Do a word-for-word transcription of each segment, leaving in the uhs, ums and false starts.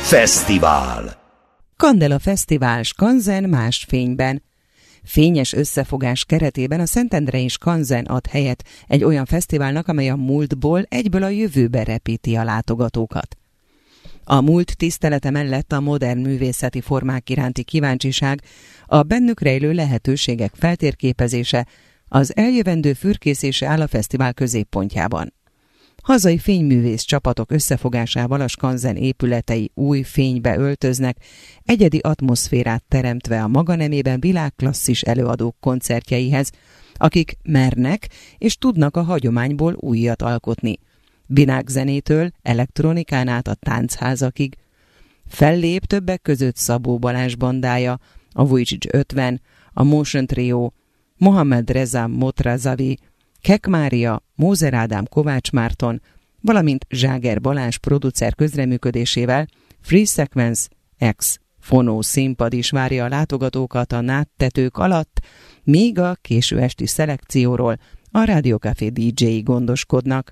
Fesztivál. Candela Fesztivál Skanzen más fényben. Fényes összefogás keretében a Szentendrei Skanzen ad helyet egy olyan fesztiválnak, amely a múltból egyből a jövőbe repíti a látogatókat. A múlt tisztelete mellett a modern művészeti formák iránti kíváncsiság, a bennük rejlő lehetőségek feltérképezése, az eljövendő fürkészése áll a fesztivál középpontjában. Hazai fényművész csapatok összefogásával a Skanzen épületei új fénybe öltöznek, egyedi atmoszférát teremtve a maga nemében világklasszis előadók koncertjeihez, akik mernek és tudnak a hagyományból újat alkotni. Vinágzenétől, elektronikán át a táncházakig. Fellép többek között Szabó Balázs bandája, a Vujicic ötven, a Motion Trio, Mohamed Reza Motrazavi, Kek Mária, Mózer Ádám Kovács Márton, valamint Zságer Balázs producer közreműködésével Free Sequence X fonó színpad is várja a látogatókat a náttetők alatt, míg a késő esti szelekcióról a Rádió Café dé dzséi gondoskodnak.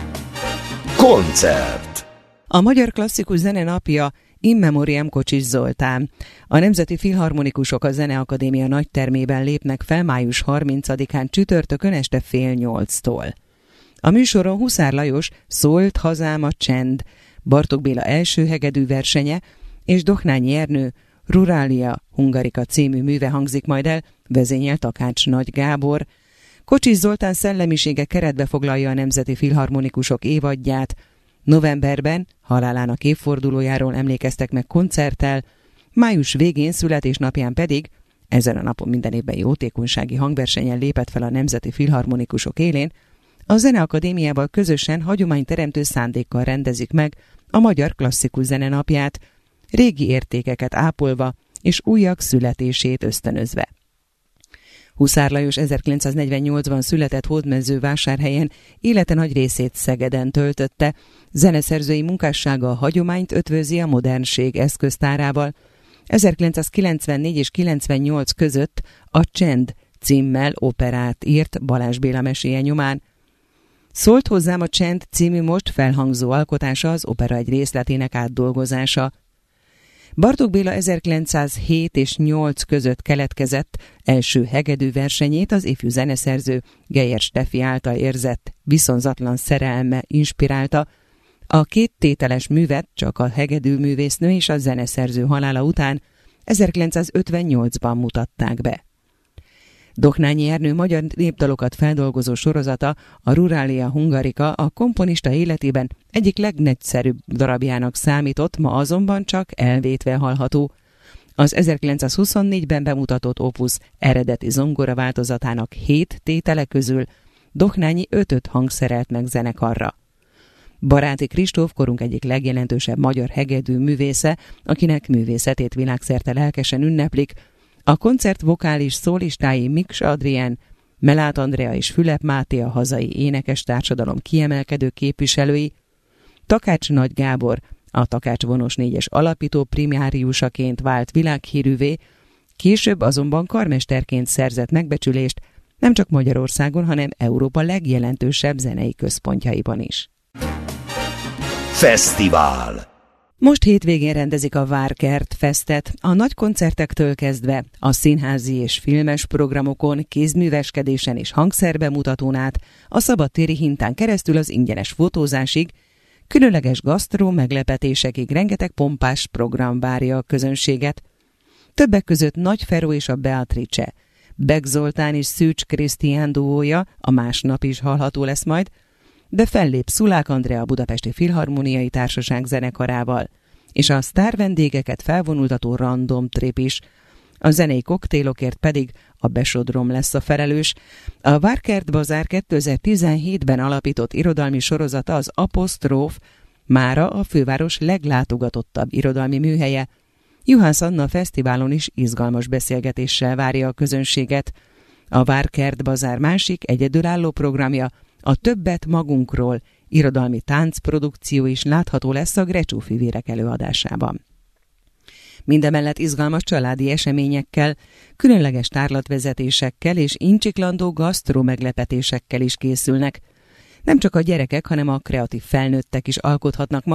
Koncert. A Magyar Klasszikus Zene napja In Memoriam Kocsis Zoltán. A Nemzeti Filharmonikusok a Zeneakadémia nagytermében lépnek fel május harmincadikán csütörtökön este fél nyolctól. A műsoron Huszár Lajos Szólt hazám a csend, Bartók Béla első hegedű versenye és Doknányi Ernő Ruralia Hungarica című műve hangzik majd el, vezényel Takács Nagy Gábor. Kocsis Zoltán szellemisége keretbe foglalja a Nemzeti Filharmonikusok évadját. Novemberben halálának évfordulójáról emlékeztek meg koncerttel, május végén születésnapján pedig, ezen a napon minden évben jótékonysági hangversenyen lépett fel a Nemzeti Filharmonikusok élén, a Zeneakadémiával közösen hagyományteremtő szándékkal rendezik meg a Magyar Klasszikus Zene napját, régi értékeket ápolva és újak születését ösztönözve. Huszár Lajos ezerkilencszáznegyvennyolcban született Hódmezővásárhelyen, élete nagy részét Szegeden töltötte, zeneszerzői munkássága a hagyományt ötvözi a modernség eszköztárával. ezerkilencszázkilencvennégy és kilencvennyolc között a Csend címmel operát írt Balázs Béla meséje nyomán. Szólt hozzám a csend című most felhangzó alkotása az opera egy részletének átdolgozása. Bartók Béla ezerkilencszázhét és nyolc között keletkezett első hegedű versenyét az ifjú zeneszerző Geyer Steffi által érzett viszonzatlan szerelme inspirálta. A két tételes művet csak a hegedű művésznő és a zeneszerző halála után ezerkilencszázötvennyolcban mutatták be. Doknányi Ernő magyar népdalokat feldolgozó sorozata, a Ruralia Hungarica a komponista életében egyik legnagyszerűbb darabjának számított, ma azonban csak elvétve hallható. Az ezerkilencszázhuszonnégyben bemutatott Opus eredeti zongora változatának hét tétele közül Doknányi ötöt hangszerelt meg zenekarra. Baráti Kristóf korunk egyik legjelentősebb magyar hegedű művésze, akinek művészetét világszerte lelkesen ünneplik. A koncert vokális szólistái Miks Adrien, Melát Andrea és Fülep Máté a hazai énekes társadalom kiemelkedő képviselői, Takács Nagy Gábor, a Takács Vonos négyes alapító primáriusaként vált világhírűvé, később azonban karmesterként szerzett megbecsülést nem csak Magyarországon, hanem Európa legjelentősebb zenei központjaiban is. Fesztivál. Most hétvégén rendezik a Várkert Festet, a nagy koncertektől kezdve a színházi és filmes programokon, kézműveskedésen és hangszerbemutatón át, a szabadtéri hintán keresztül az ingyenes fotózásig, különleges gasztró meglepetésekig rengeteg pompás program várja a közönséget. Többek között Nagy Feró és a Beatrice, Beck Zoltán és Szűcs Krisztián duója a másnap is hallható lesz majd, de fellép Szulák Andrea Budapesti Filharmoniai Társaság zenekarával, és a sztár vendégeket felvonultató Random Trip is. A zenei koktélokért pedig a Besodrom lesz a felelős. A Várkert Bazár kétezer-tizenhétben alapított irodalmi sorozata, az Apostróf, mára a főváros leglátogatottabb irodalmi műhelye. Juhász Anna fesztiválon is izgalmas beszélgetéssel várja a közönséget. A Várkert Bazár másik egyedülálló programja, a Többet magunkról irodalmi táncprodukció is látható lesz a Grecsó fivérek előadásában. Mindemellett izgalmas családi eseményekkel, különleges tárlatvezetésekkel és incsiklandó gasztró meglepetésekkel is készülnek. Nem csak a gyerekek, hanem a kreatív felnőttek is alkothatnak majd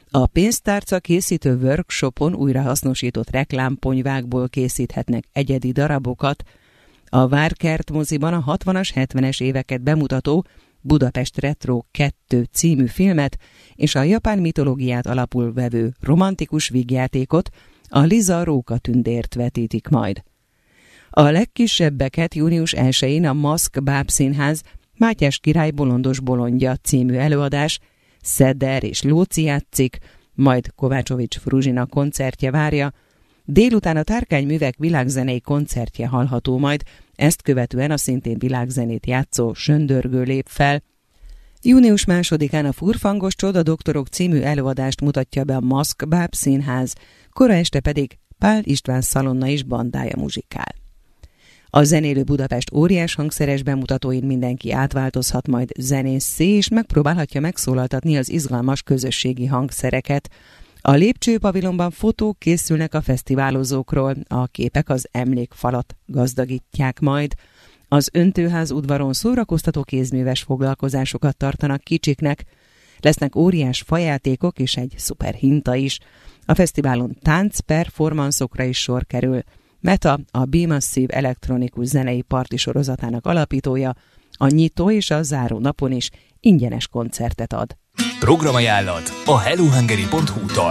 A pénztárca készítő workshopon újrahasznosított reklámponyvákból készíthetnek egyedi darabokat. A Várkert moziban a hatvanas, hetvenes éveket bemutató Budapest Retro kettő című filmet és a japán mitológiát alapul vevő romantikus vígjátékot, a Liza Rókatündért vetítik majd. A legkisebbeket június elsején a Maszk Bábszínház Mátyás király bolondos bolondja című előadás, Szeder és Lóci játszik, majd Kovácsovics Fruzsina koncertje várja, délután a Tárkány-művek világzenei koncertje hallható majd, ezt követően a szintén világzenét játszó Söndörgő lép fel. Június másodikán a Furfangos Csodadoktorok című előadást mutatja be a Maszk Bábszínház, kora este pedig Pál István Szalonna és bandája muzsikál. A Zenélő Budapest óriás hangszeres bemutatóin mindenki átváltozhat majd zenésszé, és megpróbálhatja megszólaltatni az izgalmas közösségi hangszereket. A lépcsőpavilonban fotók készülnek a fesztiválozókról, a képek az emlékfalat gazdagítják majd. Az Öntőház udvaron szórakoztató kézműves foglalkozásokat tartanak kicsiknek, lesznek óriás fajátékok és egy szuper hinta is. A fesztiválon tánc-performanszokra is sor kerül. Meta, a B-Massive elektronikus zenei parti sorozatának alapítója, a nyitó és a záró napon is ingyenes koncertet ad. Programajánlat a hellohungary pont hu-tól.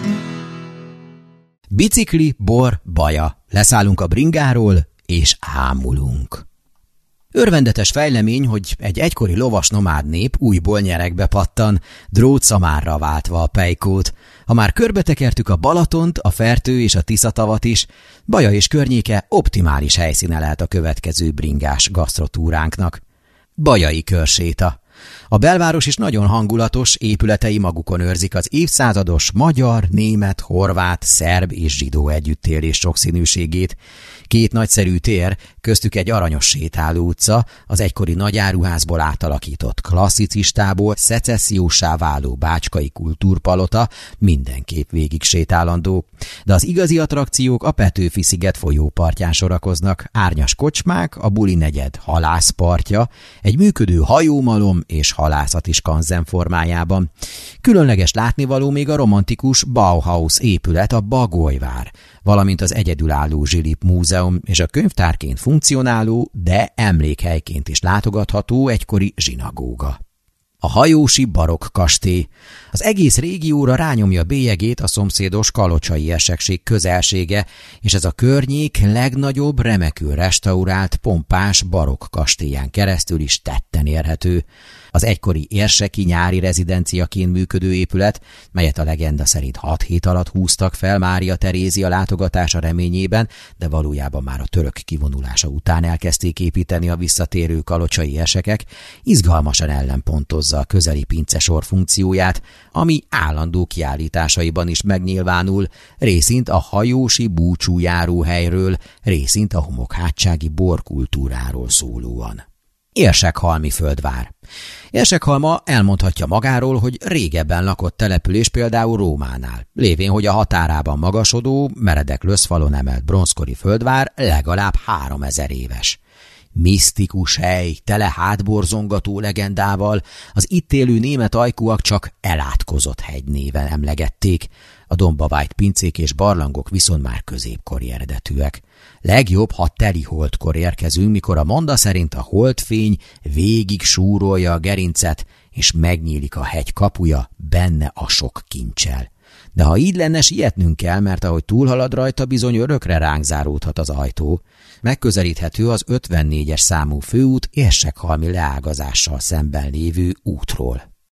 Bicikli, bor, baja. Leszállunk a bringáról, és ámulunk. Örvendetes fejlemény, hogy egy egykori lovas nomád nép újból nyeregbe pattan, drótszamárra váltva a pejkót. Ha már körbetekertük a Balatont, a Fertő és a Tiszatavat is, Baja és környéke optimális helyszíne lehet a következő bringás gasztrotúránknak. Bajai körséta. A belváros is nagyon hangulatos, épületei magukon őrzik az évszázados magyar, német, horvát, szerb és zsidó együttélés sokszínűségét. Két nagyszerű tér, köztük egy aranyos sétáló utca, az egykori nagyáruházból átalakított klasszicistából szecessziósá váló bácskai kultúrpalota mindenképp végig sétálandó. De az igazi attrakciók a Petőfi-sziget folyópartján sorakoznak, árnyas kocsmák, a buli negyed halászpartja, egy működő hajómalom és halászati skanzen formájában. Különleges látnivaló még a romantikus Bauhaus épület, a Bagolyvár, valamint az egyedülálló Zsilip Múzeum és a könyvtárként funkcionáló, de emlékhelyként is látogatható egykori zsinagóga. A hajósi barokk kastély. Az egész régióra rányomja bélyegét a szomszédos kalocsai érsekség közelsége, és ez a környék legnagyobb, remekül restaurált, pompás barokk kastélyán keresztül is tetten érhető. Az egykori érseki nyári rezidenciaként működő épület, melyet a legenda szerint hat hét alatt húztak fel Mária Terézia látogatása reményében, de valójában már a török kivonulása után elkezdték építeni a visszatérő kalocsai érsekek, izgalmasan ellenpontozza a közeli pincesor funkcióját, ami állandó kiállításaiban is megnyilvánul, részint a hajósi búcsújáróhelyről, részint a homokhátsági borkultúráról szólóan. Érsekhalmi földvár. Érsekhalma elmondhatja magáról, hogy régebben lakott település például Rómánál, lévén, hogy a határában magasodó, meredek löszfalon emelt bronzkori földvár legalább háromezer éves. Misztikus hely, tele hátborzongató legendával, az itt élő német ajkúak csak elátkozott hegy néven emlegették, a domba vájt pincék és barlangok viszont már középkori eredetűek. Legjobb, ha teli holdkor érkezünk, mikor a monda szerint a holdfény végig súrolja a gerincet, és megnyílik a hegy kapuja benne a sok kincsel. De ha így lenne, sietnünk kell, mert ahogy túlhalad rajta, bizony örökre ránk záródhat az ajtó. Megközelíthető az ötvennégyes számú főút Érsekhalmi leágazással szemben lévő útról.